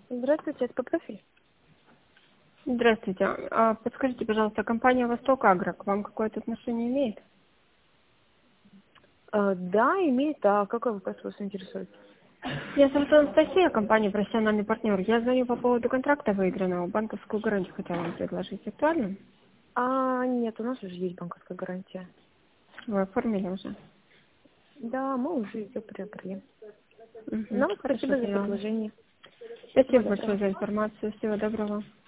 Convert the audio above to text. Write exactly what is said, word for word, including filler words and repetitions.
Здравствуйте, это по профилю. Здравствуйте. А подскажите, пожалуйста, компания «Восток Агро» к вам какое-то отношение имеет? А, да, имеет. А какой вопрос вас интересует? Я зовут Анастасия, компания «Профессиональный партнер». Я звоню по поводу контракта выигранного. Банковскую гарантию хотела вам предложить. Актуально? А, нет, у нас уже есть банковская гарантия. Вы оформили уже? Да, мы уже ее приобрели. Угу. Ну, Хорошо, спасибо за поняла. предложение. Всего Спасибо большое доброго. за информацию. Всего доброго.